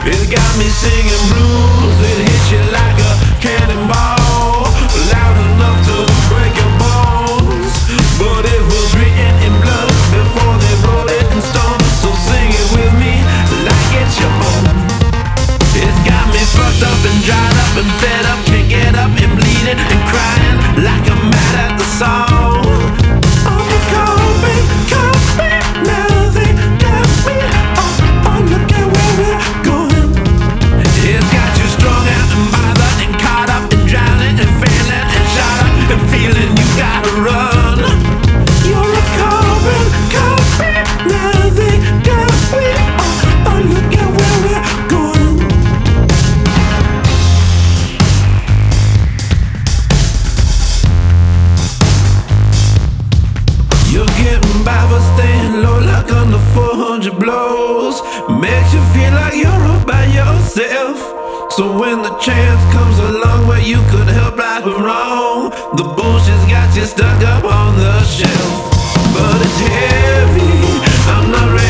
It got me singing blues. It hits you like a cannonball, loud enough to break your bones. But it was written in blood before they wrote it in stone. So sing it with me like it's your own. It's got me fucked up and dried up and fed up, can't get up and bleeding and crying like I'm mad at the song. Oh, copy, now they got me. Oh, look at where we're going. It's got you strung out and bothered and caught up and drowning and failing and shot up and feeling you gotta run. You're a carbon copy, now they got me. Oh, look at where we're going. You're getting by but staying low like under 400 blows. Makes you feel like you're all by yourself. So when the chance comes along where you could help right or wrong, the bullshit's got you stuck up on the shelf. But it's heavy, I'm not ready